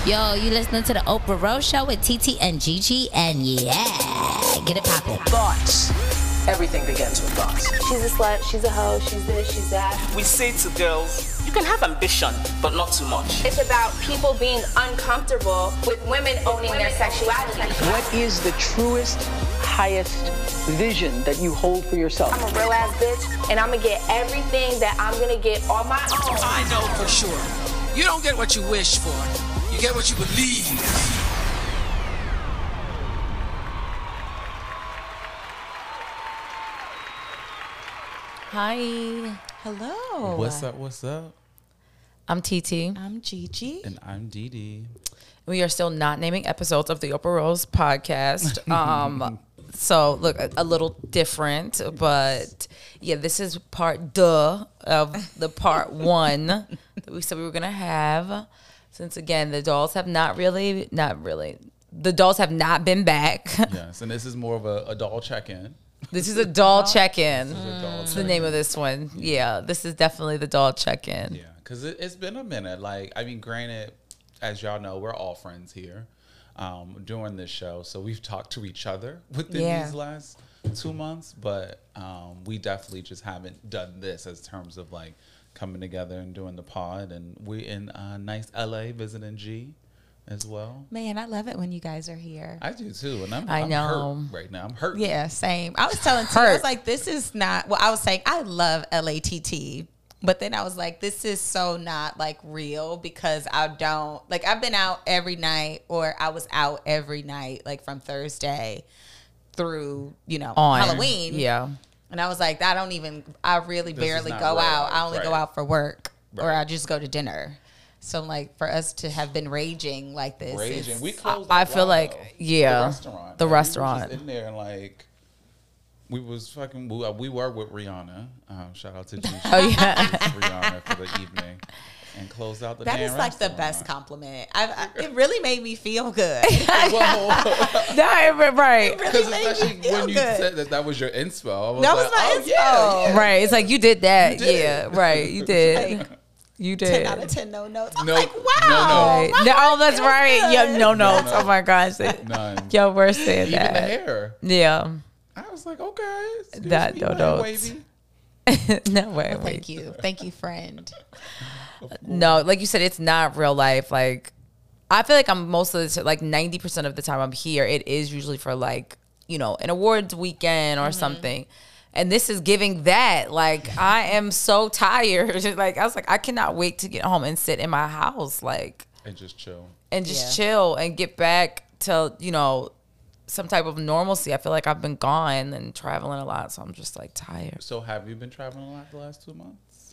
Yo, you listening to the Oprah Rose Show with TT and Gigi, and yeah, get it poppin'. Thoughts. Everything begins with thoughts. She's a slut, she's a hoe, she's this, she's that. We say to girls, you can have ambition, but not too much. It's about people being uncomfortable with women owning their sexuality. What is the truest, highest vision that you hold for yourself? I'm a real ass bitch, and I'm gonna get everything that I'm gonna get on my own. I know for sure. You don't get what you wish for. You get what you believe. Hi. Hello. What's up? What's up? I'm TT. I'm Gigi. And I'm Dee Dee. We are still not naming episodes of the Oprah Rose podcast. So, look, a little different. But, yeah, this is part of the part one that we said we were going to have. Since, again, the dolls have not really, the dolls have not been back. Yes, and this is more of a doll check-in. This is a doll check-in. That's the name of this one. Yeah, this is definitely the doll check-in. Yeah, because it's been a minute. Like, I mean, granted, as y'all know, we're all friends here doing this show. So we've talked to each other within these last 2 months. But we definitely just haven't done this as terms of, like, coming together and doing the pod. And we're in nice L.A. visiting G as well. Man, I love it when you guys are here. I do too, and I'm know. hurt right now. I'm hurt. Yeah, same. I was telling T, I was like, this is not, well, I was saying I love LATT, but then I was like, this is so not like real because I don't, like I've been out every night, or I was out every night, like from Thursday through, on Halloween. Yeah. And I was like, I really barely go real, out. I only right. go out for work, or Right. I just go to dinner. So, like, for us to have been raging like this. Raging. We closed I out feel Loud, like, yeah. The restaurant. The Like, restaurant. We were just in there and, like, we was fucking, we were with Rihanna. Shout out to Gigi. Oh, yeah. Rihanna for the evening. And closed out the That damn is like the restaurant. best compliment. It really made me feel good. Right. Because Really made me especially feel when you good. said that was your inspo. That was like, my oh, inspo. Yeah. Right. It's like you did that. You did. Yeah. Right. You did. Like, You 10 did. out of 10 no notes. I'm No- like, wow. Right. my No, heart that's feels right. good. Yeah, no notes. Oh my gosh. None. Yo, we're saying Even the that. hair. Yeah. I was like, okay. Excuse That me, no man, notes. wavy. No way. Well, thank you. Thank you, friend. No, like you said, it's not real life. Like, I feel like I'm most of the time, like 90% of the time I'm here, it is usually for like, an awards weekend or something. And this is giving that. Like, I am so tired. Like, I was like, I cannot wait to get home and sit in my house, like, And just chill. and just chill and get back to, some type of normalcy. I feel like I've been gone and traveling a lot, so I'm just like tired. So have you been traveling a lot the last 2 months?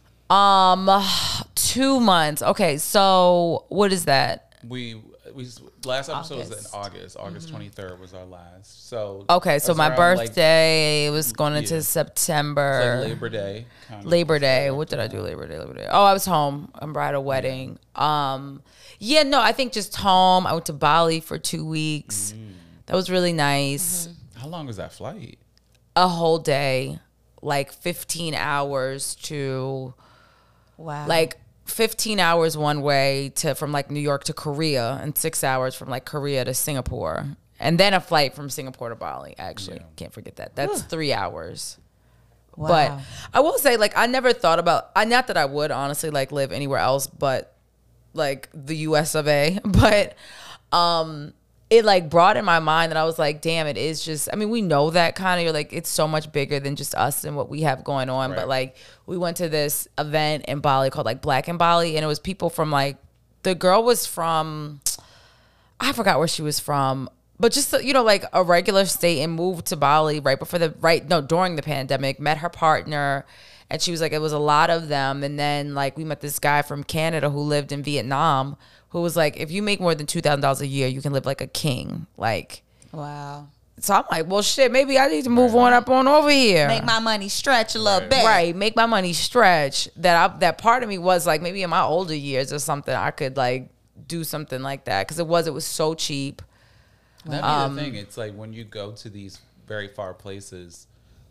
2 months. Okay, so what is that? We last episode was in August. August. August 23rd was our last. So Okay, so that's my around, like, birthday was going into yeah. September. like Labor Day. kind of. Labor Day. What did I do Labor Day? Oh, I was home. I had a wedding. Yeah, no, I think just home. I went to Bali for 2 weeks. That was really nice. How long was that flight? A whole day, like 15 hours to Wow. like 15 hours one way from like New York to Korea, and 6 hours from like Korea to Singapore, and then a flight from Singapore to Bali. Actually, can't forget that. That's 3 hours. wow. But I will say, like, I never thought about, not that I would honestly like live anywhere else but like the US of A. But it like brought in my mind that I was like, damn, it is just, I mean, we know that kind of, you're like, it's so much bigger than just us and what we have going on. Right. But like, we went to this event in Bali called like Black in Bali, and it was people from like, the girl was from, I forgot where she was from, but just, like a regular state, and moved to Bali during the pandemic, met her partner. And she was like, it was a lot of them. And then like we met this guy from Canada who lived in Vietnam, who was like, if you make more than $2,000 a year, you can live like a king. Like, Wow. so I'm like, well, shit, maybe I need to move on up on over here. Make my money stretch a little Right. bit. Right, make my money stretch. That part of me was like, maybe in my older years or something, I could like do something like that, because it was so cheap. That'd be the thing. It's like when you go to these very far places,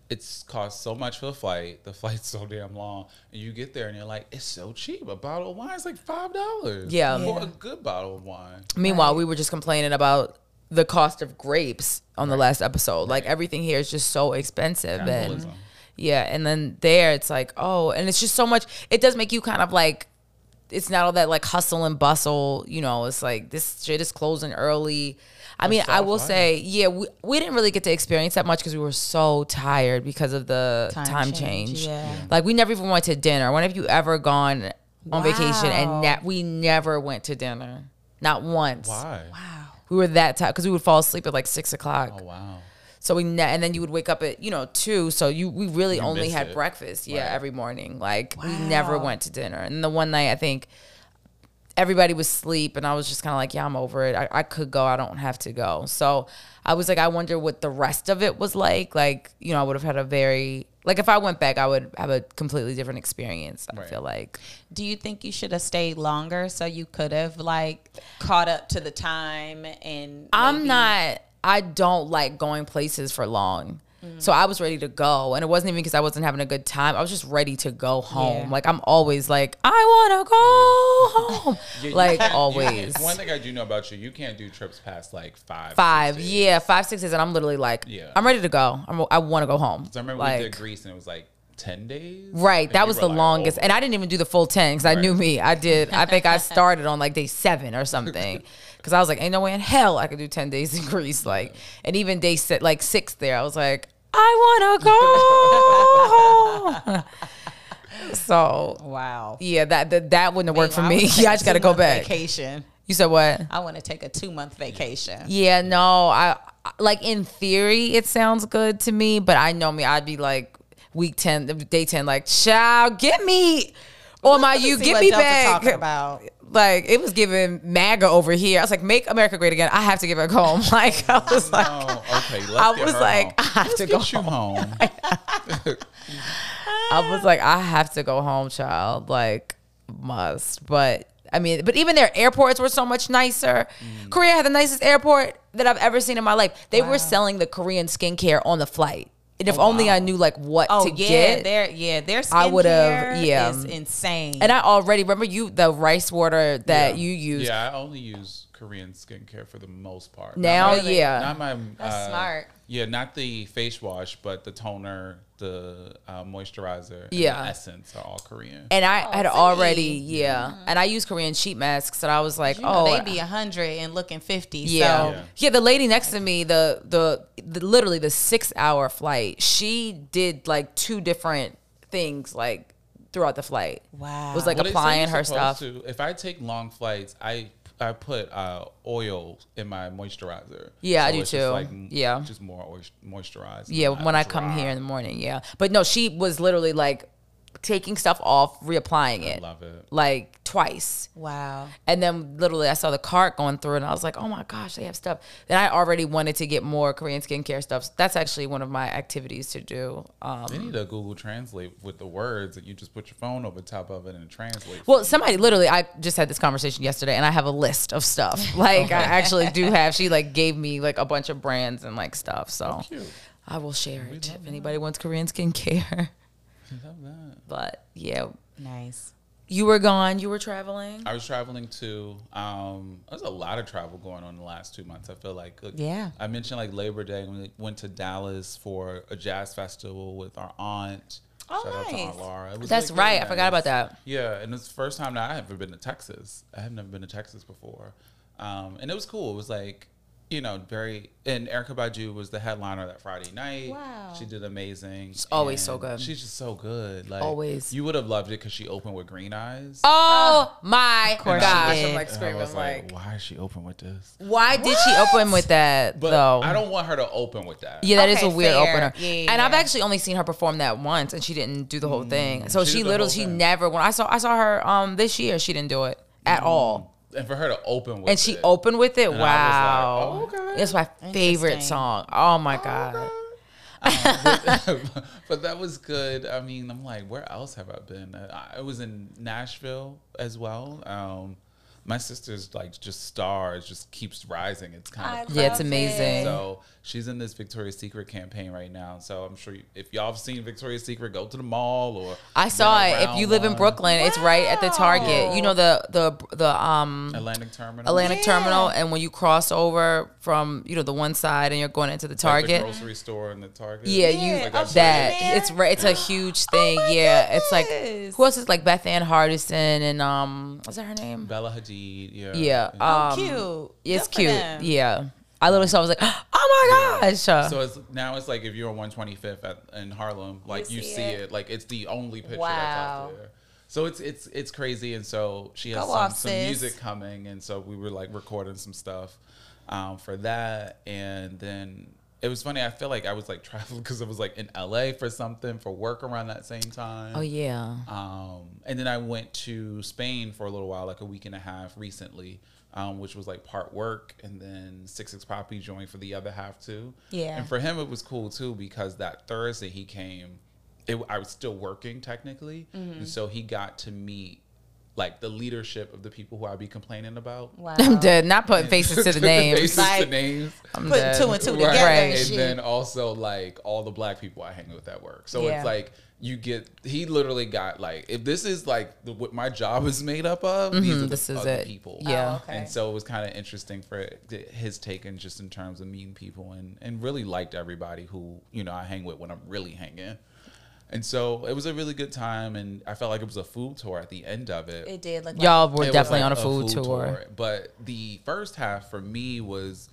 it's cost so much for the flight. The flight's so damn long, and you get there and you're like, it's so cheap. A bottle of wine is like $5. Yeah. For a good bottle of wine. Meanwhile, we were just complaining about the cost of grapes on the last episode. Like everything here is just so expensive. Capitalism. And yeah, and then there it's like, oh, and it's just so much. It does make you kind of like, it's not all that like hustle and bustle. You know, it's like this shit is closing early. I mean, I will say, yeah, we didn't really get to experience that much because we were so tired because of the time change. Yeah. Like we never even went to dinner. When have you ever gone on vacation and we never went to dinner? Not once. Why? Wow. We were that tired because we would fall asleep at like 6 o'clock. Oh wow. So and then you would wake up at 2. So we really only missed had it. breakfast, Right. every morning. Like we never went to dinner. And the one night I think everybody was asleep, and I was just kind of like, yeah, I'm over it. I could go. I don't have to go. So I was like, I wonder what the rest of it was like. Like I would have had a very if I went back, I would have a completely different experience. I feel like. Do you think you should have stayed longer so you could have like caught up to the time and? I don't like going places for long. So I was ready to go, and it wasn't even because I wasn't having a good time. I was just ready to go home. Yeah. Like I'm always like, I want to go home. Like always. One thing I do know about you, you can't do trips past like 5. 5, 6 days. yeah, 5, 6 days, and I'm literally like, I'm ready to go. I want to go home. So I remember we did Greece, and it was like 10 days. Right, And that you was were the like, longest, oh. and I didn't even do the full 10 because I knew me. I think I started on like day 7 or something. Because I was like, ain't no way in hell I could do 10 days in Greece. Like, and even day 6 there, I was like, I want to go home. So, Wow. yeah, that wouldn't have worked for me. I Yeah, I just got to go back. Vacation. You said what? I want to take a 2-month vacation. Yeah, no, I like in theory it sounds good to me, but I know me, I'd be like week 10, day 10, like, child, get me on my you, get me back. Talking about. Like it was giving MAGA over here. I was like, make America great again. I have to get back home. Like I was like, okay, let's I get was her like, home. I have Let's to go get you home. I was like, I have to go home, child. Like must. But I mean, but even their airports were so much nicer. Korea had the nicest airport that I've ever seen in my life. They were selling the Korean skincare on the flight. And if only I knew like what to get. Their skincare I would have, is insane. And I already remember the rice water that you use. Yeah, I only use Korean skincare for the most part. Now, not yeah. my That's smart. Yeah, not the face wash, but the toner, the moisturizer, and Yeah. the essence are all Korean. And I had already, and I use Korean sheet masks, and I was like, they be 100 and looking 50. yeah. So Yeah, the lady next to me, the literally the 6-hour flight, she did like 2 different things like throughout the flight. Wow. It was like Well, they say applying you're her supposed stuff. to- if I take long flights, I put oil in my moisturizer. Yeah, I So do it's just too. like, Yeah. just more moisturized. Yeah, not when I come dry. here in the morning, yeah. But no, she was literally like taking stuff off, reapplying it. Love it. Like twice. wow. And then literally I saw the cart going through and I was like, oh my gosh, they have stuff. Then I already wanted to get more Korean skincare stuff. So that's actually one of my activities to do. They need a Google Translate with the words, and you just put your phone over top of it and translate. Well, somebody literally, I just had this conversation yesterday and I have a list of stuff. Like I actually do have, she like gave me like a bunch of brands and like stuff. So Cute. I will share it if anybody wants Korean skincare. Love that. But yeah, Nice. you were gone, you were traveling. I was traveling too. There's a lot of travel going on in the last 2 months. I feel like, Yeah. I mentioned like Labor Day when we went to Dallas for a jazz festival with our aunt. Oh, Shout out to nice. Aunt Laura. It was That's like, really right. I forgot about nice. that. Yeah, and it's the first time that I have ever been to Texas. I have never been to Texas before, and it was cool. It was like, and Erykah Badu was the headliner that Friday night. Wow. She did amazing. She's always so good. She's just so good. Like, Always. You would have loved it because she opened with Green Eyes. Oh my course she gosh. did. I'm like And I screaming was like, why is she open with this? why did she open with that But though? I don't want her to open with that. Yeah, that is Okay, a weird fair. opener. Yeah, and I've yeah. actually only seen her perform that once, and she didn't do the whole thing. So She she did the literally, whole she thing. never. When I saw her this year, she didn't do it at all. And for her to open with And she it. opened with it. And I wow, was like, oh, okay. it's my favorite Interesting. song. Oh my god. But that was good. I mean, I'm like, where else have I been? I was in Nashville as well. my sister's like just stars just keeps rising. It's kind of yeah, it's amazing. So she's in this Victoria's Secret campaign right now. So I'm sure if y'all have seen Victoria's Secret, go to the mall or I saw it. If you live in Brooklyn, it's right at the Target. You know the Atlantic Terminal. Atlantic Terminal, and when you cross over from the one side and you're going into the Target, like the grocery store and the Target. Yeah, it's right. It's a huge thing. It's like who else is like Beth Ann Hardison and what's that her name? Bella Hadid. Yeah. Yeah. Cute. It's Good for cute. them. Yeah. I literally saw. I was like, oh my gosh. So it's like if you're on 125th in Harlem, like you see it. Like it's the only picture that's out there. So it's crazy, and so she has some music coming, and so we were like recording some stuff for that, and then it was funny. I feel like I was like traveling because I was like in LA for work around that same time. Oh yeah. And then I went to Spain for a little while, like a week and a half recently. Which was like part work, and then 6 Poppy joined for the other half too. Yeah. And for him, it was cool too because that Thursday he came, I was still working technically, and so he got to meet like the leadership of the people who I'd be complaining about. Wow. I'm dead. Not putting faces to the names. Faces to names. I'm putting 2 and 2 together. Right. And then also like all the black people I hang with at work. So it's like he literally got like, if this is like what my job is made up of, these are this the is other it. people. Yeah. Oh, okay. And so it was kind of interesting for his take in just in terms of meeting people and really liked everybody who, I hang with when I'm really hanging. And so it was a really good time, and I felt like it was a food tour at the end of it. It did look Y'all were It was definitely like on a food tour. But the first half for me was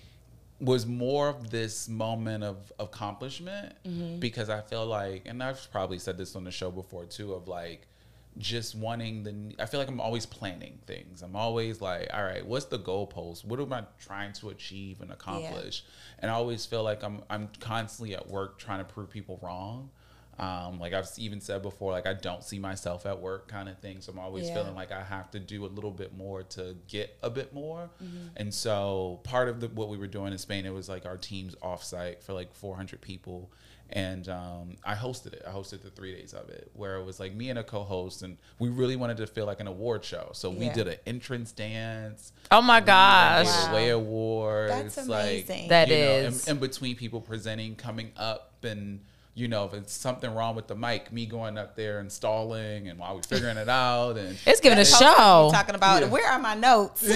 more of this moment of accomplishment because I feel like, and I've probably said this on the show before too, of like just wanting I feel like I'm always planning things. I'm always like, all right, what's the goalpost? What am I trying to achieve and accomplish? And I always feel like I'm constantly at work trying to prove people wrong. Like I've even said before, like I don't see myself at work kind of thing. So I'm always feeling like I have to do a little bit more to get a bit more. And so part of what we were doing in Spain, it was like our team's offsite for like 400 people. And I hosted it. I hosted the 3 days of it, where it was like me and a co-host, and we really wanted to feel like an award show. So we did an entrance dance. Oh my gosh. We gave away awards. That's amazing. Like, That is. in between people presenting, coming up, and if it's something wrong with the mic, me going up there and stalling, and while we're figuring it out, and it's giving a show. Talking about where are my notes? So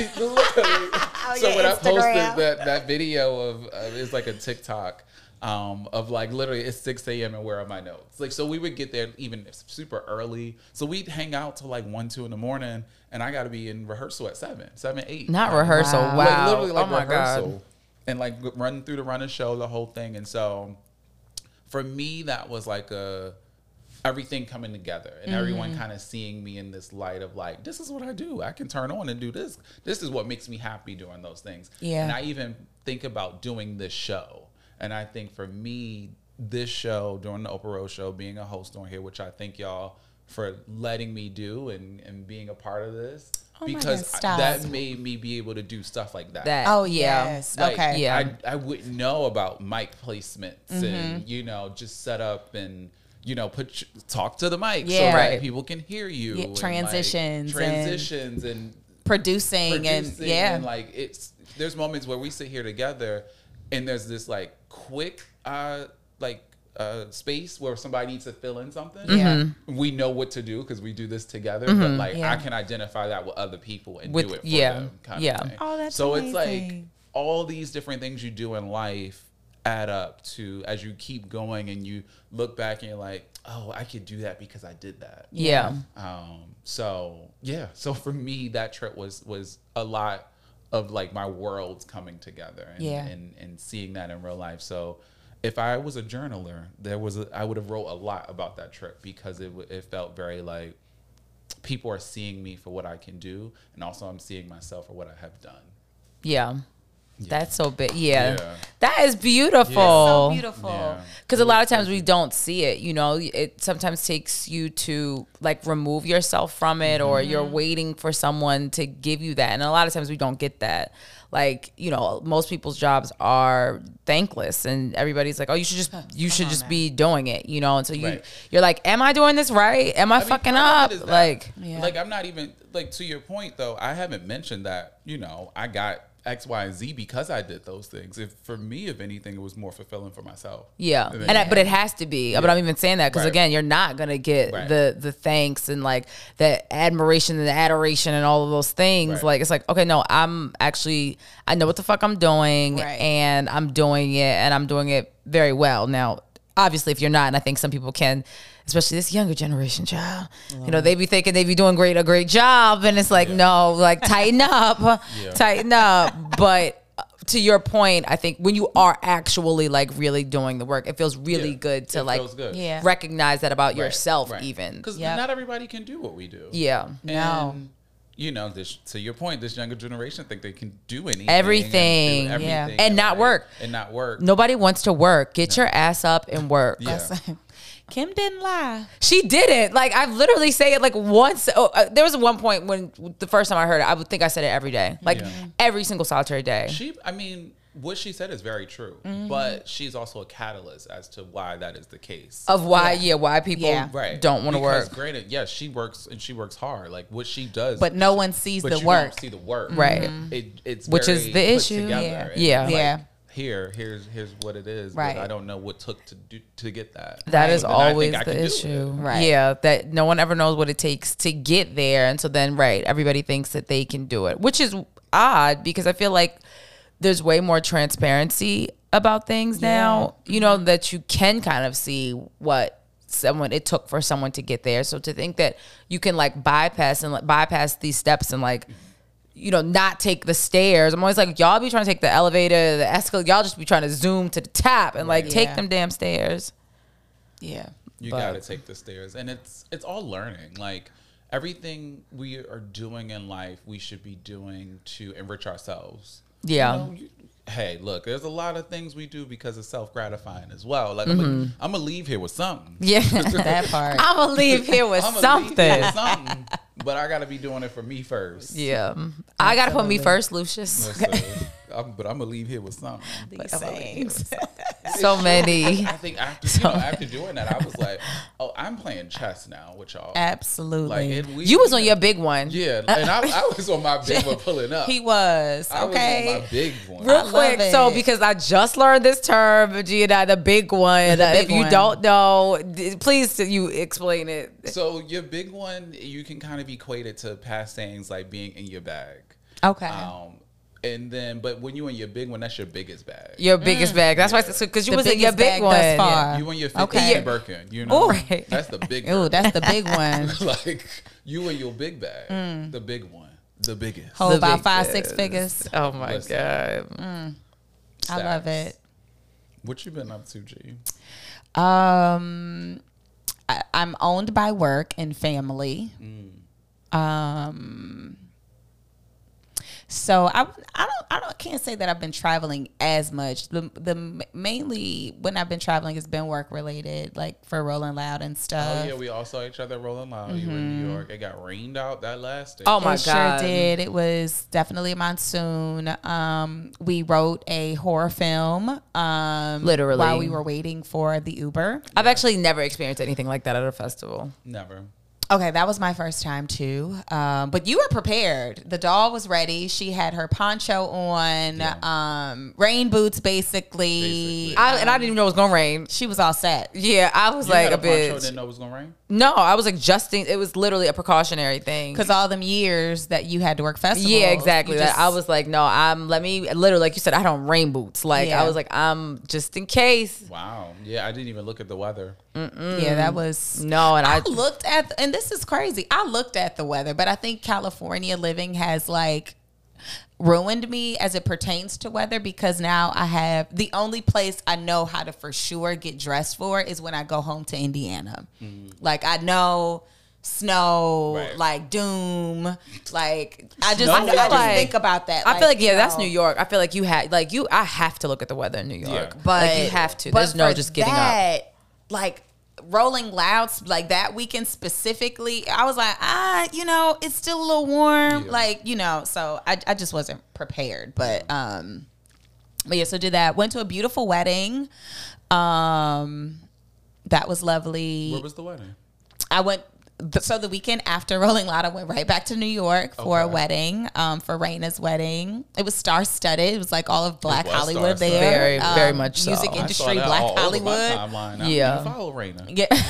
when I posted that video of it's like a TikTok of like literally it's 6 a.m. and where are my notes? Like, so we would get there even super early. So we'd hang out till like 1, 2 in the morning, and I got to be in rehearsal at 7, 8. Not rehearsal. Wow. Like literally like oh my rehearsal. God. And like run through the running show, the whole thing. And so for me, that was like everything coming together and everyone kind of seeing me in this light of like, this is what I do. I can turn on and do this. This is what makes me happy doing those things. Yeah. And I even think about doing this show. And I think for me, this show, doing the Oprah Rose show, being a host on here, which I thank y'all for letting me do and being a part of this. Because that made me be able to do stuff like that. Oh, yes. Like, okay. Yeah. I wouldn't know about mic placements and, just set up and, talk to the mic so that people can hear you. Yeah, and transitions and producing and like there's moments where we sit here together and there's this like quick space where somebody needs to fill in something. Yeah. We know what to do because we do this together, but like I can identify that with other people and do it for them kind of thing. Oh, that's so amazing. It's like all these different things you do in life add up to as you keep going and you look back and you're like, oh, I could do that because I did that. Yeah. So for me that trip was a lot of like my worlds coming together and seeing that in real life. So if I was a journaler, I would have wrote a lot about that trip because it felt very like people are seeing me for what I can do, and also I'm seeing myself for what I have done. Yeah. That's so big. Yeah. That is beautiful. So beautiful. Because a lot of times we don't see it. You know, it sometimes takes you to like remove yourself from it, or you're waiting for someone to give you that. And a lot of times we don't get that. Like, you know, most people's jobs are thankless, and everybody's like, oh, you should just be doing it, you know? And so you're like, am I doing this right? Am I fucking up? Like I'm not even, like, to your point though, I haven't mentioned that, you know, I got X, Y, and Z because I did those things. For me, if anything, it was more fulfilling for myself. Yeah, but it has to be. But I'm even saying that because again, you're not gonna get the thanks and like the admiration and the adoration and all of those things. Like it's like, okay, no, I know what the fuck I'm doing, and I'm doing it, and I'm doing it very well. Now, obviously, if you're not, and I think some people can, especially this younger generation, child, you know, they be thinking they be doing a great job, and it's like, no, like tighten up, tighten up. But to your point, I think when you are actually like really doing the work, it feels really good to like recognize that about yourself, even because not everybody can do what we do. Yeah, and, you know, to your point, this younger generation think they can do anything, everything, and not work, Nobody wants to work. Get your ass up and work. Kim didn't lie. She didn't. Like, I literally say it like once. There was one point when the first time I heard it, I would think I said it every day. Like every single solitary day. What she said is very true, but she's also a catalyst as to why that is the case. Of why people don't want to work. Granted, yes, she works and she works hard. Like what she does, but no one sees the work. Don't see the work, right? It's which is the issue. Yeah. Here's what it is. But I don't know what took to get that. That is always the issue. Right. Yeah. That no one ever knows what it takes to get there. And so then, everybody thinks that they can do it, which is odd because I feel like there's way more transparency about things now, you know, that you can kind of see what it took for someone to get there. So to think that you can like bypass these steps and like, you know, not take the stairs. I'm always like, y'all be trying to take the elevator, the escalator. Y'all just be trying to zoom to the top and like take them damn stairs. Yeah. You got to take the stairs. And it's all learning. Like everything we are doing in life, we should be doing to enrich ourselves. Yeah. You know, hey, look, there's a lot of things we do because it's self-gratifying as well. Like, I'm going to leave here with something. Yeah, that part. I'm going to leave here with something. But I got to be doing it for me first. Yeah. I got to put me first, Lucius. But I'm going to leave here with something. These things. So many. I think after doing that, I was like, oh, I'm playing chess now with y'all. Absolutely. Like, you was on your big one. Yeah. And I was on my big one pulling up. He was. I was on my big one. Real quick. So because I just learned this term, Gia, the big one. If you don't know, please you explain it. So your big one, you can kind of equate it to past sayings like being in your bag. Okay. And then, but when you in your big one, that's your biggest bag. Your biggest bag. That's why, because you was in your big one. Yeah, you in your 50 Birkin. You know, that's the big. Ooh, that's the big one. Like you in your big bag, the big one, the biggest. Hold about 5-6 figures. Oh my God. I love it. What you been up to, G? I'm owned by work and family. So I can't say that I've been traveling as much. The mainly when I've been traveling has been work related, like for Rolling Loud and stuff. Oh yeah, we all saw each other Rolling Loud. You were in New York. It got rained out that last day. Oh my God, sure did. It was definitely a monsoon. We wrote a horror film. Literally while we were waiting for the Uber. I've actually never experienced anything like that at a festival. Never. Okay, that was my first time too. But you were prepared. The doll was ready. She had her poncho on, rain boots basically. I didn't even know it was gonna rain. She was all set. Yeah, I was like a bitch. Didn't know it was gonna rain? No, I was adjusting. It was literally a precautionary thing. Because all them years that you had to work festivals. Yeah, exactly. I was like, no, literally, like you said, I had on rain boots. Like, I was like, I'm just in case. Wow. Yeah, I didn't even look at the weather. Yeah, that was. No, and I looked at, and this is crazy. I looked at the weather, but I think California living has like ruined me as it pertains to weather, because now I have the only place I know how to for sure get dressed for is when I go home to Indiana. Like I know snow, Right. like doom. Like I just Snow? think about that. I feel like you that's know. New York. I feel like I have to look at the weather in New York. Yeah. But like, you have to. but There's no for just getting up. that, like Rolling Louds, like that weekend specifically, I was like, it's still a little warm, so I just wasn't prepared. But yeah, so did that. Went to a beautiful wedding. That was lovely. Where was the wedding? I went. So the weekend after Rolling Loud, I went right back to New York for a wedding, for Raina's wedding. It was star-studded. It was like all of Black Hollywood star-studded. there. Very much so. Music I industry, I saw that Black all Hollywood. Over my timeline. Yeah. I follow Raina.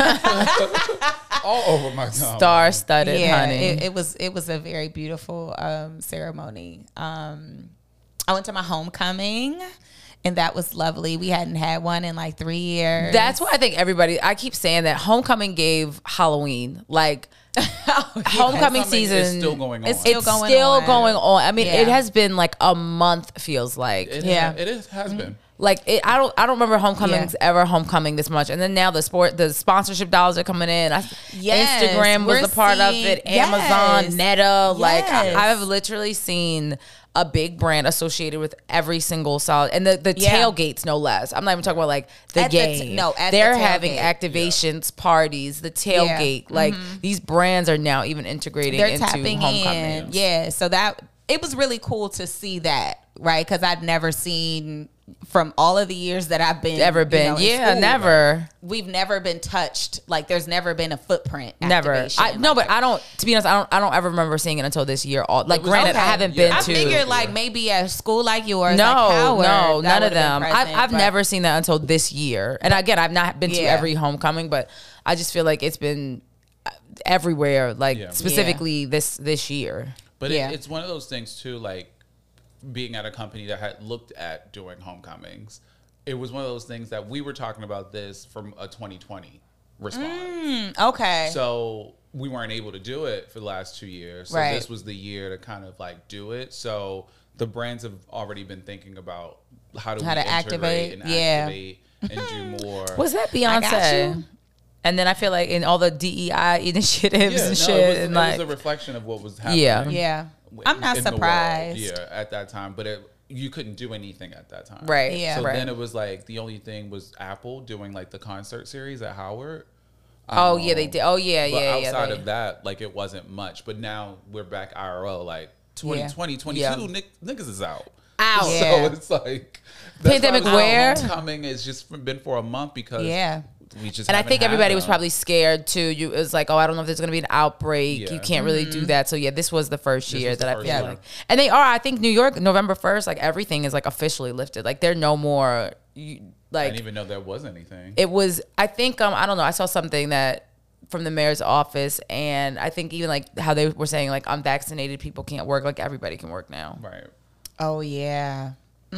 Yeah. All over my timeline. Star-studded, honey. It was a very beautiful ceremony. I went to my homecoming, and that was lovely. We hadn't had one in like 3 years. That's why I think I keep saying that homecoming gave Halloween. Like, homecoming season is still going on. It's It's still still going going on. on. I mean, Yeah. it has been like a month, feels like. It has been. Like I don't remember homecomings ever homecoming this much. And then now the sponsorship dollars are coming in. Yes, Instagram was we're a part of it. seeing- Amazon, yes. Meta. Like Yes. I've literally seen a big brand associated with every single solid and the Yeah. tailgates, no less. I'm not even talking about like the At the game. at They're the having tailgate. activations, parties, the tailgate. Like these brands are now even integrating They're into tapping homecoming. in. Yeah, so that it was really cool to see that, right? Because I'd never seen from all of the years that I've been Ever been? in Yeah, school, never. We've never been touched. Like there's never been a footprint. Never. activation. But I don't. To be honest, I don't ever remember seeing it until this year. Like, was- granted, okay. I haven't Yeah. been I to. figured like maybe a school like yours. No, like Howard, no, that none of would've been them. present, I've but- never seen that until this year. And again, I've not been to Yeah. every homecoming, but I just feel like it's been everywhere. Like Yeah. specifically this year. But Yeah. it's one of those things too, like being at a company that had looked at doing homecomings. It was one of those things that we were talking about this from a 2020 response. Okay. So we weren't able to do it for the last 2 years. So Right. this was the year to kind of like do it. So the brands have already been thinking about how How we to integrate activate, and yeah. activate and do more. Was that I got Beyonce? you. And then I feel like in all the DEI initiatives and shit, it and was like a reflection of what was happening. Yeah. yeah, I'm not in the world, surprised. yeah, at that time, but you couldn't do anything at that time, right, Yeah. So right. then it was like the only thing was Apple doing like the concert series at Howard. Oh yeah, they did. Oh yeah, But yeah, outside yeah. of that, like it wasn't much. But now we're back IRL, like 2020, 22, Yeah. niggas is out. Out. Yeah. So it's like that's Pandemic why I was saying where? homecoming has just been for a month because Yeah. we just And I haven't think had everybody was them. probably scared too. It was like, oh, I don't know if there's going to be an outbreak. Yeah. You can't really do that. So yeah, this was the first year was the that I first feel year. like. And they are. I think New York, November 1st, like everything is like officially lifted. Like they're no more. I Like didn't even know there was anything. it was. I think I don't know. I saw something that from the mayor's office, and I think even like how they were saying like unvaccinated people can't work. Like everybody can work now. Right. Oh yeah.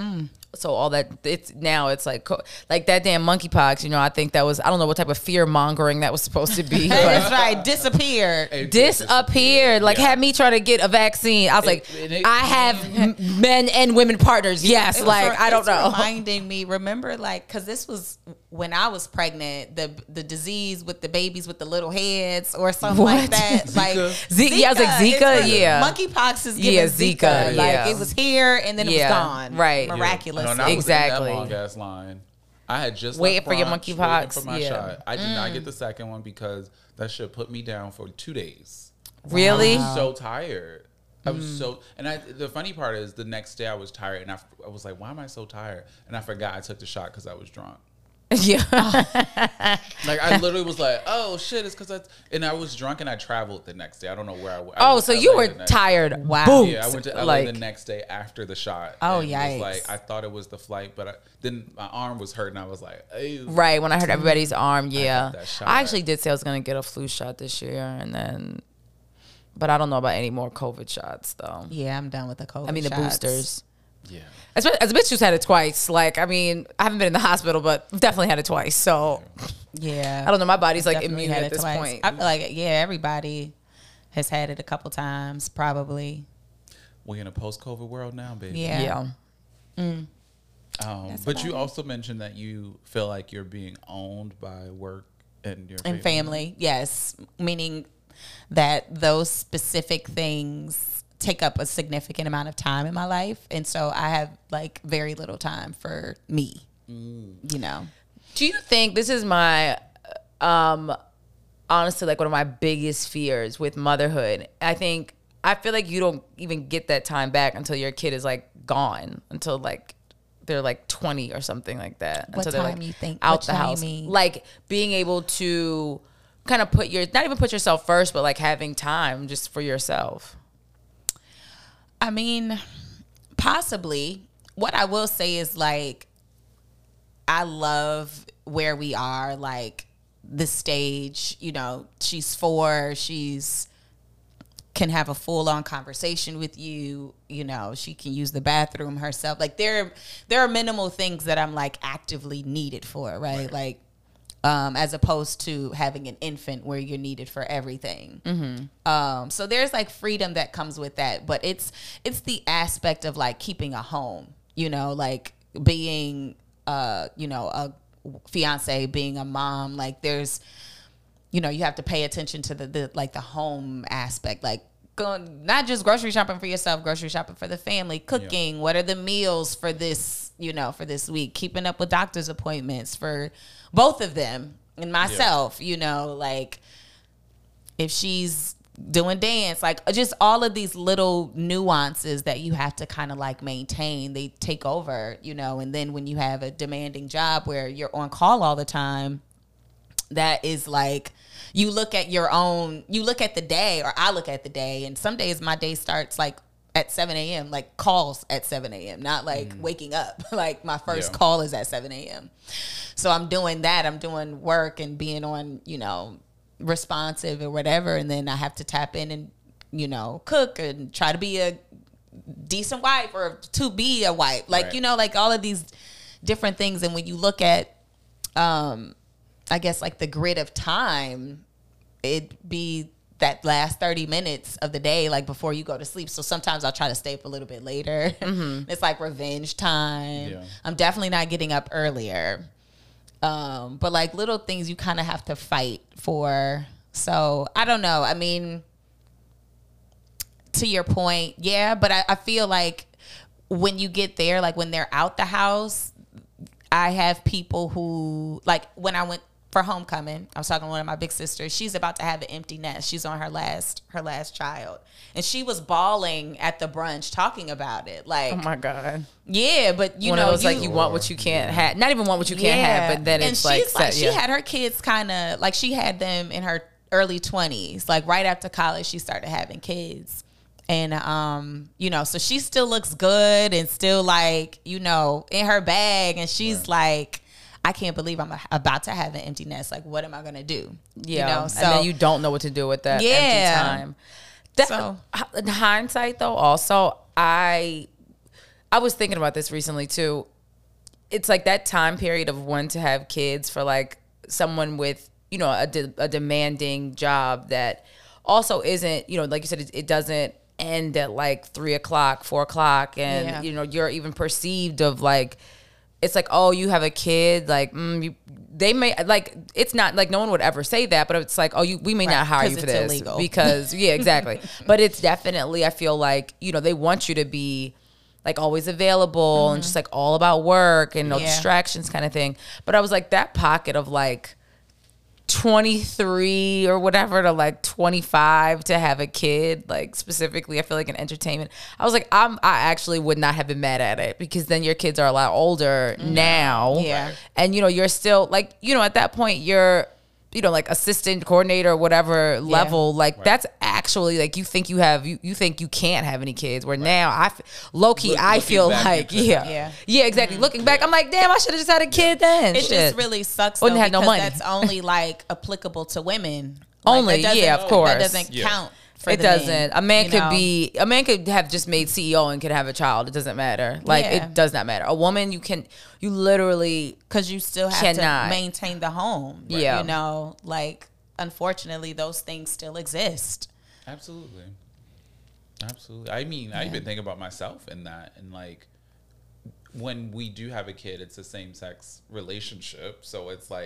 So all that it's like that damn monkeypox. You know, I think that was I don't know what type of fear mongering that was supposed to be. That's but right. Disappeared. It disappeared. Like Yeah. had me trying to get a vaccine. I was like, I have men and women partners. Yes, It was like I don't it's know. Reminding me, remember, like, because this was when I was pregnant, the disease with the babies with the little heads or something like What? that. Like Zika. Yeah, I was like, It's Zika? like- Yeah. monkeypox is giving Yeah, Zika. Zika, Like yeah. it was here and then it was Yeah, gone. right. Miraculously. No, and I was Exactly. in that long ass line. I had just Waiting left for your brunch, monkeypox, waiting for my yeah. shot. I did not get the second one because that shit put me down for 2 days. Really? I was so tired. I was so, and the funny part is the next day I was tired and I was like, why am I so tired? And I forgot I took the shot because I was drunk. Yeah. Like I literally was like, oh shit, it's because I was drunk and I traveled the next day. I don't know where I went. Oh, so you were tired. Wow. Boots. Yeah, I went to LA like, the next day after the shot. Oh, and it was yikes. like I thought it was the flight, but then my arm was hurting. I was like, ew. right when I heard everybody's arm. Yeah, that shot. I actually did say I was gonna get a flu shot this year, and then, but I don't know about any more COVID shots though. Yeah, I'm done with the COVID. I mean the shots. boosters. Yeah. As a bitch who's had it twice. Like I mean, I haven't been in the hospital, but definitely had it twice. So Yeah, I don't know. My body's like Definitely immune had at it this twice. point. I feel like everybody has had it a couple times, probably. We're in a post-COVID world now, baby. Yeah. Yeah. But you also mentioned that you feel like you're being owned by work and your And family, yes. Meaning that those specific things take up a significant amount of time in my life. And so I have like very little time for me, you know. Do you think this is my, honestly, like one of my biggest fears with motherhood? I feel like you don't even get that time back until your kid is like gone, until like they're like 20 or something like that. What until time they're like you think? out What the time house? you mean? Like being able to kind of not even put yourself first, but like having time just for yourself. I mean, possibly. What I will say is like, I love where we are, like the stage, you know, she's 4, can have a full-on conversation with you, you know, she can use the bathroom herself. Like there are minimal things that I'm like actively needed for, right? Like as opposed to having an infant where you're needed for everything. Mm-hmm. So there's like freedom that comes with that, but it's the aspect of like keeping a home, you know, like being you know, a fiance, being a mom. Like there's, you know, you have to pay attention to the like the home aspect, like going, not just grocery shopping for yourself, grocery shopping for the family, cooking. Yeah. What are the meals for this, you know, for this week? Keeping up with doctor's appointments for both of them and myself, you know, like if she's doing dance, like just all of these little nuances that you have to kind of like maintain, they take over, you know. And then when you have a demanding job where you're on call all the time, that is like, you look at the day, or I look at the day, and some days my day starts like at 7 a.m., like calls at 7 a.m., not like waking up. Like my first call is at 7 a.m. So I'm doing that. I'm doing work and being on, you know, responsive or whatever. And then I have to tap in and, you know, cook and try to be a decent wife or to be a wife. Like, you know, like all of these different things. And when you look at, I guess like the grid of time, it'd be that last 30 minutes of the day, like before you go to sleep. So sometimes I'll try to stay up a little bit later. Mm-hmm. It's like revenge time. Yeah. I'm definitely not getting up earlier. But like little things you kind of have to fight for. So I don't know. I mean, to your point, yeah, but I feel like when you get there, like when they're out the house, I have people who, like when I went for homecoming, I was talking to one of my big sisters. She's about to have an empty nest. She's on her last child. And she was bawling at the brunch talking about it. Like, oh my God. Yeah, but you know, it was like you want what you can't have. Not even want what you can't have, but then it's like, she had her kids kind of like, she had them in her early 20s. Like right after college, she started having kids. And, you know, so she still looks good and still like, you know, in her bag. And she's like, I can't believe I'm about to have an empty nest. Like, what am I going to do? Yeah. You know? So, and then you don't know what to do with that empty time. So, in hindsight, though, also, I was thinking about this recently, too. It's like that time period of when to have kids for, like, someone with, you know, a demanding job that also isn't, you know, like you said, it doesn't end at, like, 3 o'clock, 4 o'clock. And, you know, you're even perceived of, like, it's like, oh, you have a kid, like, they may, like, it's not, like, no one would ever say that, but it's like, oh, we may not hire you for this. Illegal. Because, yeah, exactly. But it's definitely, I feel like, you know, they want you to be, like, always available and just, like, all about work and no distractions kind of thing. But I was like, that pocket of, like, 23 or whatever to like 25 to have a kid, like specifically I feel like in entertainment, I was like, I actually would not have been mad at it, because then your kids are a lot older now, and you know, you're still like, you know, at that point you're, you know, like assistant coordinator or whatever level, like that's actually like, you think you have, you think you can't have any kids, where now low-key I feel like exactly. Looking back, I'm like, damn, I should have just had a kid then. It just really sucks though, because that's only like applicable to women. Only, like, of course. That doesn't count. It doesn't. A man could have just made CEO and could have a child. It doesn't matter. Like it does not matter. A woman, you literally, because you still have to maintain the home. Yeah, you know, like unfortunately, those things still exist. Absolutely. I mean, I even think about myself in that, and like when we do have a kid, it's a same sex relationship, so it's like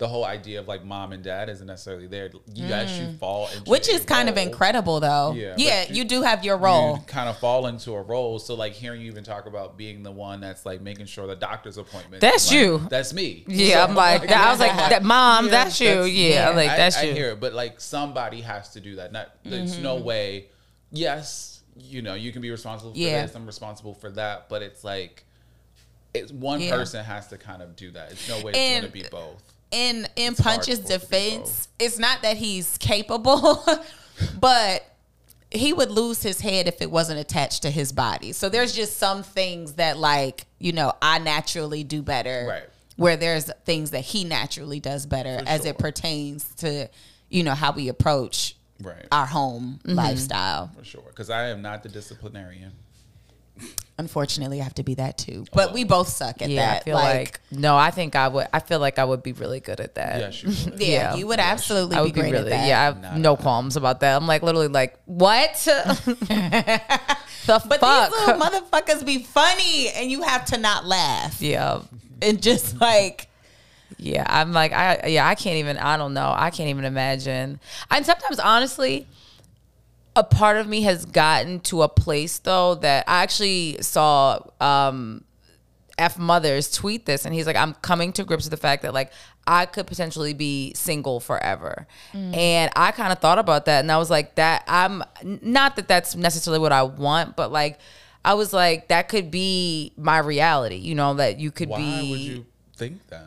the whole idea of like mom and dad isn't necessarily there. You actually fall into which a is kind of role. incredible though. Yeah, you do have your role. You kind of fall into a role. So like hearing you even talk about being the one that's like making sure the doctor's appointment. That's like, you. That's me. Yeah, I'm like, I was like, that mom, Yeah, that's you. Yeah, like that's I you. hear it, but like somebody has to do that. Not there's no way. Yes, you know, you can be responsible for this. I'm responsible for that, but it's like it's one person has to kind of do that. It's no way it's going to be both. In Punch's defense, it's not that he's capable, but he would lose his head if it wasn't attached to his body. So there's just some things that, like, you know, I naturally do better. Right. Where there's things that he naturally does better as it pertains to, you know, how we approach our home lifestyle. For sure. Because I am not the disciplinarian. Unfortunately, I have to be that too. But we both suck at that. I feel like no, I think I would. I feel like I would be really good at that. Yes, you would. Yeah, you would absolutely I would be great really, at that. Yeah, I have no qualms about that. I'm like literally like, what? But these little motherfuckers be funny, and you have to not laugh. Yeah, and just like. Yeah, I'm like, I can't even, I don't know. I can't even imagine. And sometimes, honestly, a part of me has gotten to a place, though, that I actually saw F. Mothers tweet this. And he's like, I'm coming to grips with the fact that, like, I could potentially be single forever. And I kind of thought about that. And I was like, not that that's necessarily what I want, but, like, I was like, that could be my reality, you know, that you could be. Why would you think that?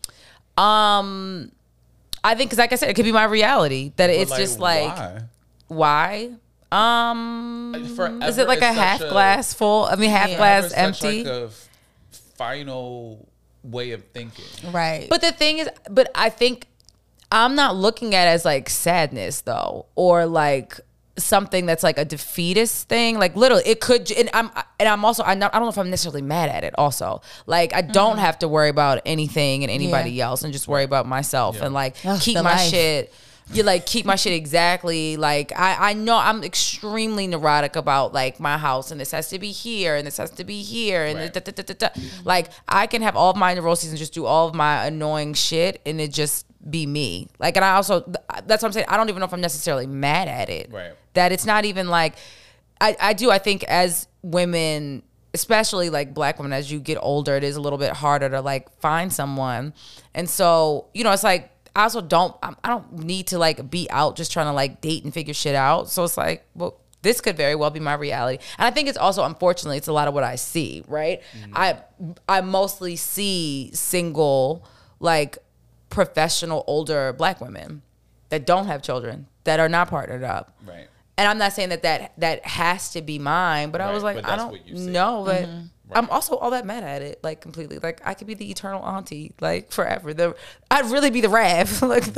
I think, because like I said, it could be my reality. That it's like, just like, why? Is it like a half glass full? I mean, half glass empty? Like a final way of thinking, right? But the thing is, but I think I'm not looking at it as like sadness though, or like something that's like a defeatist thing. Like literally, it could. And I'm also, I don't know if I'm necessarily mad at it. Also, like I don't have to worry about anything and anybody else, and just worry about myself and like keep my shit. You like keep my shit exactly. Like I know I'm extremely neurotic about like my house, and this has to be here, and this has to be here, and like I can have all of my neuroses and just do all of my annoying shit, and it just be me. Like, and I also, that's what I'm saying. I don't even know if I'm necessarily mad at it. Right. That it's not even like, I think as women, especially like black women, as you get older, it is a little bit harder to like find someone. And so, you know, it's like, I also I don't need to like be out just trying to like date and figure shit out. So it's like, well, this could very well be my reality. And I think it's also, unfortunately, it's a lot of what I see, right? I mostly see single, like, professional older black women that don't have children, that are not partnered up. Right. And I'm not saying that has to be mine, but I was like, I don't know, but I'm also all that mad at it, like completely. Like I could be the eternal auntie, like forever. I'd really be the Rav, like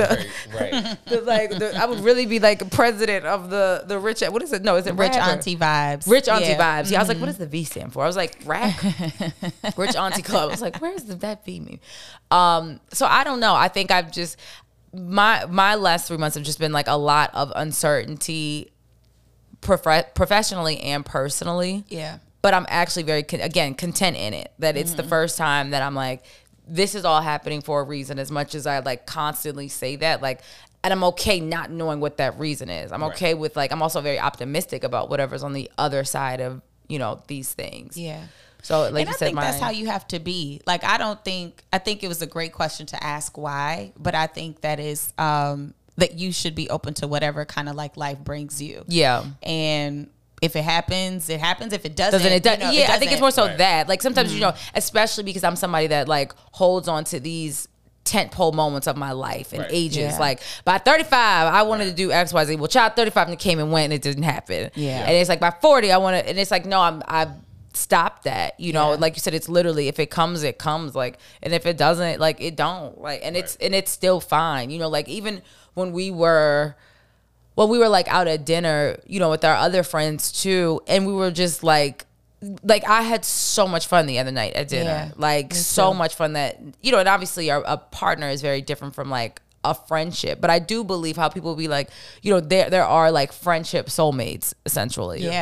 I would really be like president of the rich. What is it? No, is it Rich Rav Auntie Vibes? Rich Auntie Vibes. Yeah, I was like, what does the V stand for? I was like, Rav, Rich Auntie Club. I was like, where does that V mean? So I don't know. I think I've just my last 3 months have just been like a lot of uncertainty, professionally and personally. Yeah. But I'm actually very, content in it. That it's the first time that I'm like, this is all happening for a reason. As much as I like constantly say that, like, and I'm okay not knowing what that reason is. I'm okay with like, I'm also very optimistic about whatever's on the other side of, you know, these things. Yeah. So like and you I said, think that's how you have to be. Like, I think it was a great question to ask why, but I think that is, that you should be open to whatever kind of like life brings you. Yeah. And if it happens, it happens. If it doesn't, it does. You know, I think it's more so that. Like sometimes, you know, especially because I'm somebody that like holds on to these tentpole moments of my life and ages. Yeah. Like by 35, I wanted to do X, Y, Z. Well, child 35 and it came and went and it didn't happen. Yeah. And it's like by 40, I want to, and it's like, no, I've stopped that. You know, like you said, it's literally, if it comes, it comes. Like, and if it doesn't, like it don't. Like, and it's still fine. You know, like even when we were like out at dinner, you know, with our other friends too, and we were just like I had so much fun the other night at dinner, like so much fun that, you know, and obviously a partner is very different from like a friendship, but I do believe how people be like, you know, there are like friendship soulmates essentially. Yeah.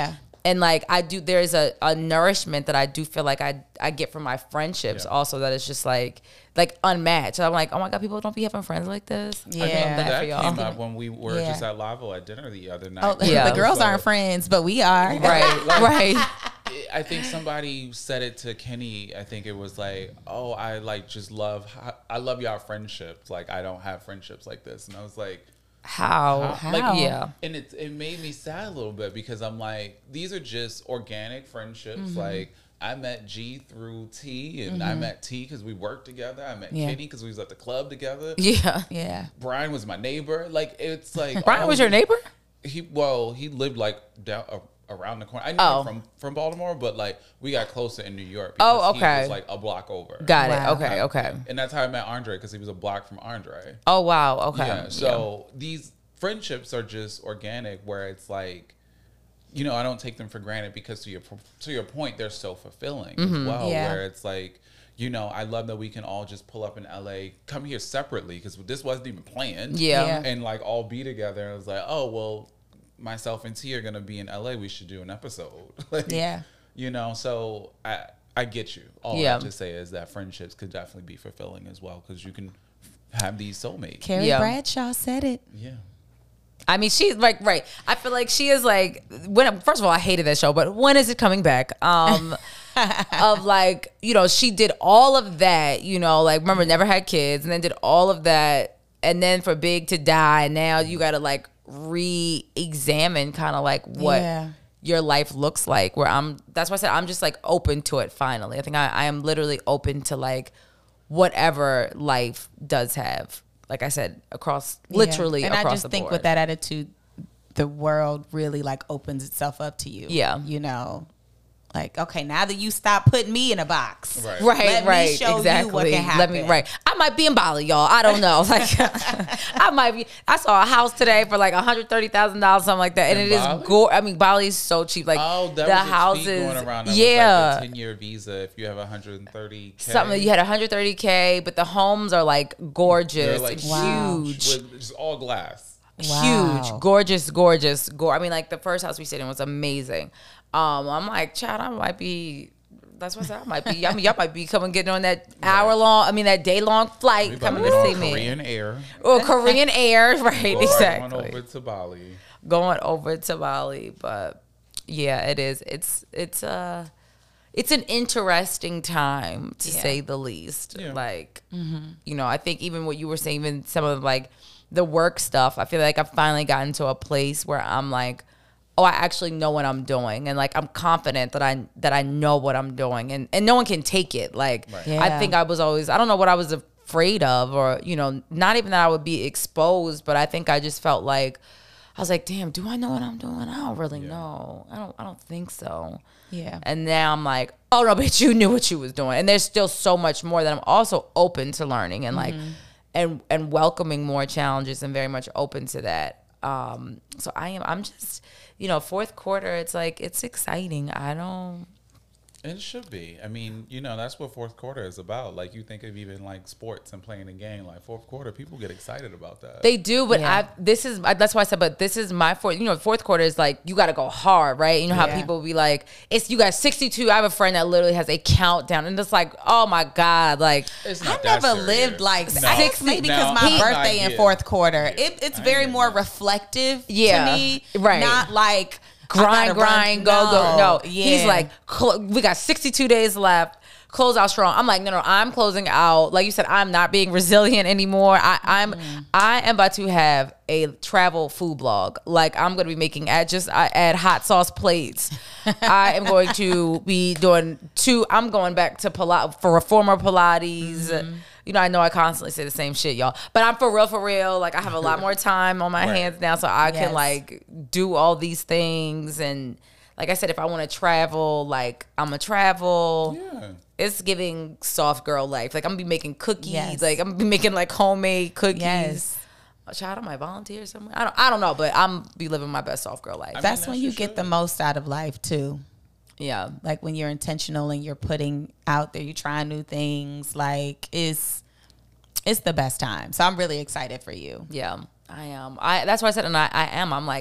And like there's a nourishment that I do feel like I get from my friendships also, that it's just like unmatched. I'm like, oh my God, people don't be having friends like this. Yeah. I think that for y'all. came up when we were just at Lavo at dinner the other night. Oh, Yeah. the girls aren't friends, but we are. Right, right. I think somebody said it to Kenny. I think it was like, oh, I love y'all friendships. Like, I don't have friendships like this. And I was like, How? Like, yeah. And it made me sad a little bit, because I'm like, these are just organic friendships. Like, I met G through T, and I met T because we worked together. I met Kenny because we was at the club together. Yeah. Yeah. Brian was my neighbor. Like, it's like Brian was your neighbor? He lived like down around the corner. I knew him from Baltimore, but like we got closer in New York. Oh, He okay. was like a block over. Got Wow. it. Okay, okay. And that's how I met Andre, because he was a block from Andre. Oh, wow. Okay. Yeah. So these friendships are just organic, where it's like, you know, I don't take them for granted, because to your point, they're so fulfilling as well. Yeah. Where it's like, you know, I love that we can all just pull up in LA, come here separately, because this wasn't even planned. Yeah. And like all be together. And it was like, oh, well, myself and T are gonna be in LA. We should do an episode. Like, Yeah. You know, so I get you. All I have to say is that friendships could definitely be fulfilling as well, because you can have these soulmates. Carrie Bradshaw said it. Yeah. I mean, she's like, right. I feel like she is like, first of all, I hated that show, but when is it coming back? Of like, you know, she did all of that, you know, like, remember, never had kids, and then did all of that, and then for Big to die, now you got to like re-examine kind of like what your life looks like, that's why I said I'm just like open to it finally. I think I am literally open to like whatever life does have. Like I said, literally and across I just the think board. with that attitude, the world really like opens itself up to you. Yeah. You know, like, okay, now that you stop putting me in a box, Right. let me show you what can happen. I might be in Bali, y'all. I don't know. Like, I might be. I saw a house today for like $130,000, something like that, and In it is Bali? I mean, Bali is so cheap. Like, Oh, that the was a houses, tweet going around. That yeah. was like a 10-year visa if you have 130K. Something you had 130K, but the homes are like gorgeous, They're like huge. with just all glass. Wow. Huge, gorgeous. I mean, like the first house we stayed in was amazing. I'm like, Chad, I might be. That's what I said. I might be. I mean, y'all might be coming, getting on that that day-long flight, We coming about to to see go me. Korean Air. Or Korean Air, right? Exactly. Going over to Bali. Going over to Bali, but yeah, it is. It's an interesting time to say the least. Yeah. Like, you know, I think even what you were saying, even some of like the work stuff, I feel like I've finally gotten to a place where I'm like, oh, I actually know what I'm doing, and like I'm confident that I know what I'm doing, and no one can take it. Like, I think I was always, I don't know what I was afraid of, or you know, not even that I would be exposed, but I think I just felt like I was like, damn, do I know what I'm doing? I don't really know. I don't think so. Yeah. And now I'm like, oh no, bitch, you knew what you was doing, and there's still so much more that I'm also open to learning and like, and welcoming more challenges, and very much open to that. So I'm just, you know, fourth quarter, it's like, it's exciting. It should be. I mean, you know, that's what fourth quarter is about. Like, you think of even like sports and playing a game, like fourth quarter, people get excited about that. They do, but that's why I said, but this is my fourth quarter is like, you got to go hard, right? You know how people be like, you got 62. I have a friend that literally has a countdown, and it's like, oh my God, like, I never lived like that. Maybe because my birthday in fourth quarter. It's very more reflective to me. Right. Not like grind, go. No, he's like, we got 62 days left. Close out strong. I'm like, no, I'm closing out. Like you said, I'm not being resilient anymore. I am about to have a travel food blog. Like, I'm going to be making add hot sauce plates. I am going to be doing I'm going back to for reformer Pilates. You know I constantly say the same shit, y'all. But I'm for real. Like, I have a lot more time on my hands now, so I can like do all these things. And like I said, if I want to travel, like, I'm gonna travel. Yeah. It's giving soft girl life. Like, I'm gonna be making cookies. Yes. Like, I'm gonna be making like homemade cookies. Yes. Child, I might volunteer somewhere. I don't know, but I'm be living my best soft girl life. That's when you get the most out of life too. Yeah. Like, when you're intentional and you're putting out there, you're trying new things. Like, it's the best time. So I'm really excited for you. Yeah, I am. That's why I said, and I am. I'm like,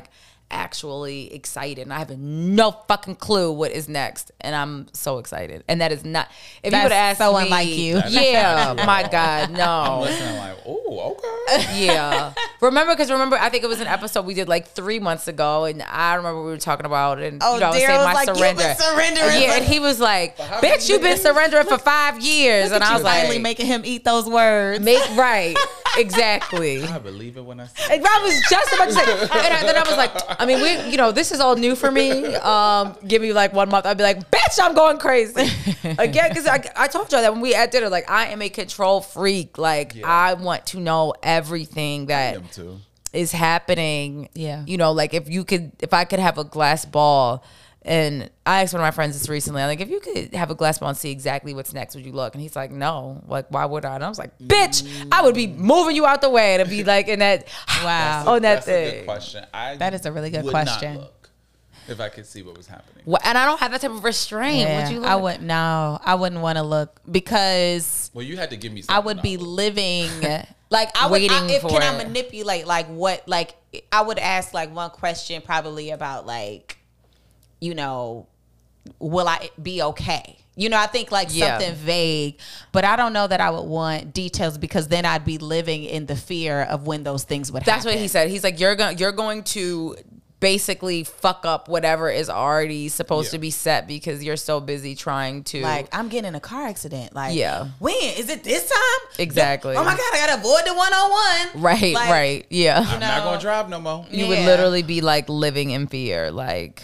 actually excited. And I have no fucking clue what is next. And I'm so excited. And that is not, if you would ask so me, unlike you. Yeah, my God, I'm no. listening like, oh, okay. Yeah. Remember, I think it was an episode we did like 3 months ago. And I remember we were talking about it. And Oh, you know, I was Daryl saying was my like, surrender. you've been surrendering. Yeah, and he was like, bitch, you've been surrendering for 5 years. And I was Finally like, making him eat those words. right. Exactly. I believe it when I say And I was just about to say, and then I was like, I mean, this is all new for me. Give me like 1 month, I'd be like, bitch, I'm going crazy again. Because I told y'all that when we at dinner, like I am a control freak. Like I want to know everything that is happening. Yeah. You know, like if I could have a glass ball. And I asked one of my friends this recently. I'm like, if you could have a glass ball and see exactly what's next, would you look? And he's like, no. Like, why would I? And I was like, bitch, I would be moving you out the way to be like in that. Wow. On that that's thing. a good question. That is a really good would question. Not look if I could see what was happening. Well, and I don't have that type of restraint. Yeah, Would you look? I wouldn't. No, I wouldn't want to look because Well, you had to give me something. I would be living like I would. Waiting If for can I it. manipulate like what? Like I would ask like one question probably about like, you know, will I be okay? You know, I think like something vague, but I don't know that I would want details because then I'd be living in the fear of when those things would happen. That's what he said. He's like, you're going to basically fuck up whatever is already supposed to be set because you're so busy trying to Like, I'm getting in a car accident. Like, Yeah. when? Is it this time? Exactly. Oh my God, I got to avoid the 101. Right, Like, right. Yeah. I'm not going to drive no more. You would Yeah. literally be like living in fear. Like,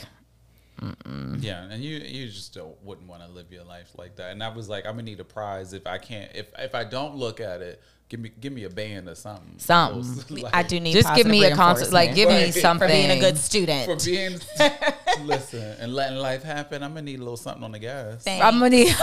Yeah, and you just wouldn't want to live your life like that. And I was like, I'm gonna need a prize if I can't. If I don't look at it, give me a band or something. Something. Like, I do need just give me a positive concert. Like, give me Right. something. for being a good student. for being listen and letting life happen. I'm gonna need a little something on the gas. Thanks. I'm gonna need,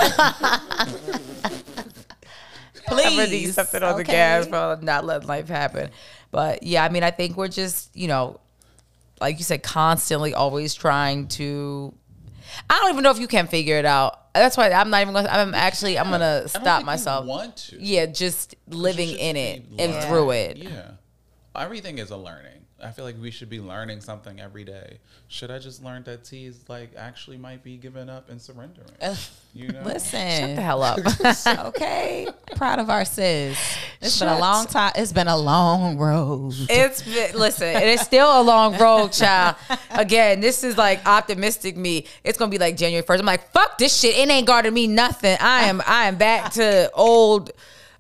Please. I'm gonna need something on the gas for not letting life happen. But yeah, I mean, I think we're just, you know, like you said, constantly always trying to. I don't even know if you can figure it out. That's why I'm not even going to. I'm going to stop myself. Want to? Yeah, just living should in be it and learning. through it. Yeah, everything is a learning. I feel like we should be learning something every day. Should I just learn that T is like actually might be giving up and surrendering? You know, Listen. Shut the hell up. Okay. Proud of our sis. It's been a Shut- long time. It's been a long road. It's been, listen, it's still a long road, child. Again, this is like optimistic me. It's gonna be like January 1st. I'm like, fuck this shit. It ain't gonna mean nothing. I am back to old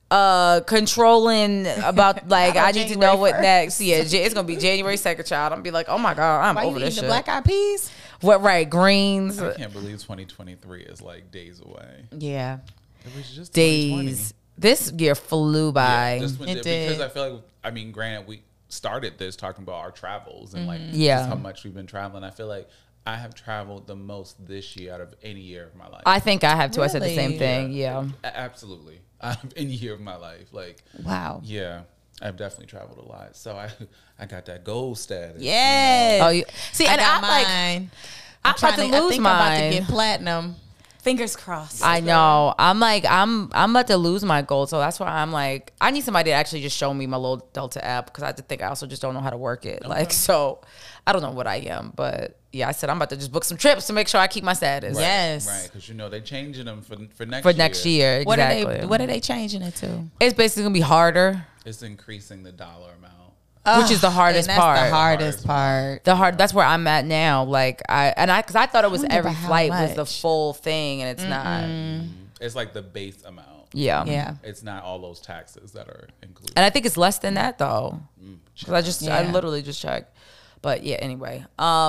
controlling about like I need to know January what 1st. next. Yeah, it's gonna be January 2nd, child. I'm gonna be like, oh my God, I'm Why you over this eating shit. the black eyed peas? What, right, greens, I can't believe 2023 is like days away. Yeah. It was just 2020. days. This year flew by. Yeah, this one It did, did. because I feel like, I mean, granted, we started this talking about our travels and like Yeah. just how much we've been traveling. I feel like I have traveled the most this year out of any year of my life. I think I have too. I said the same Really? thing. Yeah. Absolutely. Out of any year of my life. Like, Wow. yeah, I've definitely traveled a lot. So I got that gold status. Yes. Oh, you see, and got I like. mine. I'm about to I lose think I'm about mine. to get platinum. Fingers crossed. I know. I'm like, I'm about to lose my gold, so that's why I'm like, I need somebody to actually just show me my little Delta app because I think I also just don't know how to work it. Like, so I don't know what I am, but yeah, I said I'm about to just book some trips to make sure I keep my status. Right, Yes. Right, because you know they're changing them for next For year. next year, What exactly. are they changing it to? It's basically gonna be harder, It's increasing the dollar amount. which is the hardest And that's part. the hardest part. That's where I'm at now. Like because I thought it was wonder every about how flight was the much. full thing, and it's not. It's like the base amount. Yeah. Yeah. It's not all those taxes that are included. And I think it's less than that though, because I Yeah. literally just checked. But yeah, anyway.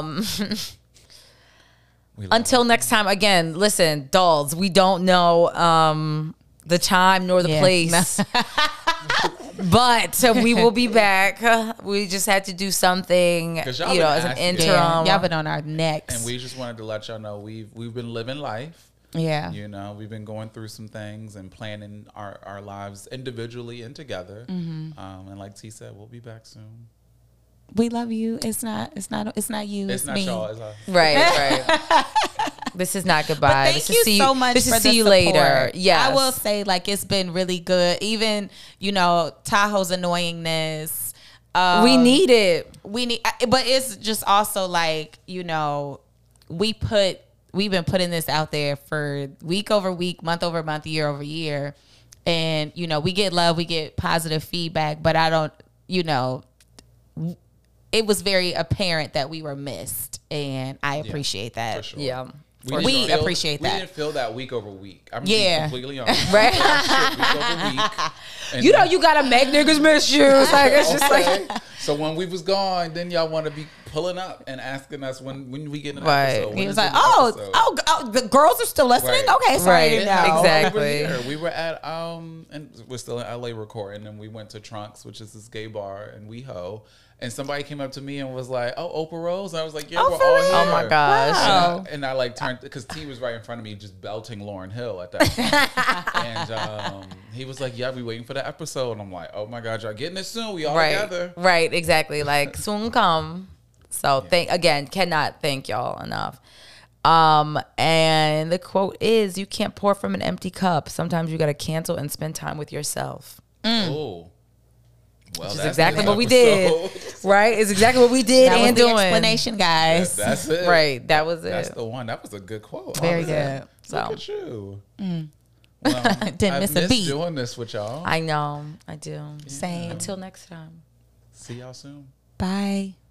We love Until next time, again, listen, dolls, we don't know the time nor the Yeah. place. But we will be back. We just had to do something, 'Cause y'all you know, been as an asking. interim. Yeah. Y'all been on our necks. And we just wanted to let y'all know we've been living life. Yeah. You know, we've been going through some things and planning our lives individually and together. Mm-hmm. And like T said, we'll be back soon. We love you. It's not you. It's not me. y'all. It's us. Right. This is not goodbye. But this thank is you see so much This for is the see you support. later. Yeah. I will say, like, it's been really good. Even, you know, Tahoe's annoyingness. We need it. But it's just also like, you know, we've been putting this out there for week over week, month over month, year over year. And, you know, we get love, we get positive feedback, but I don't, you know, it was very apparent that we were missed. And I appreciate that. For sure. Yeah. We appreciate that. We didn't feel that week over week. I'm Yeah. being completely honest. Right. Week over week. And You know, you gotta make niggas miss you. It's like, it's just okay. like, So when we was gone, then y'all want to be pulling up and asking us when we get an Right. episode. When He is was the like, new episode? oh, the girls are still listening? Right. Okay, sorry. Right. I didn't know. Exactly. We were at and we're still in LA recording, and we went to Trunks, which is this gay bar in WeHo. And somebody came up to me and was like, "Oh, Oprah Rose." And I was like, "Yeah, we're for all real? here." oh my gosh. Wow. And I like turned because T was right in front of me, just belting Lauryn Hill at that point. And he was like, "Yeah, we waiting for the episode." And I'm like, "Oh my God, y'all getting it soon? We all together." Right, exactly. Like soon come. So cannot thank y'all enough. And the quote is, "You can't pour from an empty cup. Sometimes you got to cancel and spend time with yourself." Oh. Well, Which is that's exactly the what we did. episode. Right? It's exactly what we did That was and the doing. explanation, guys. That's it. Right. That was it. That's the one. That was a good quote. Very Honestly. good. So Look at you. Well, Didn't I miss a miss beat. doing this with y'all. I know. I do. Same. Until next time. See y'all soon. Bye.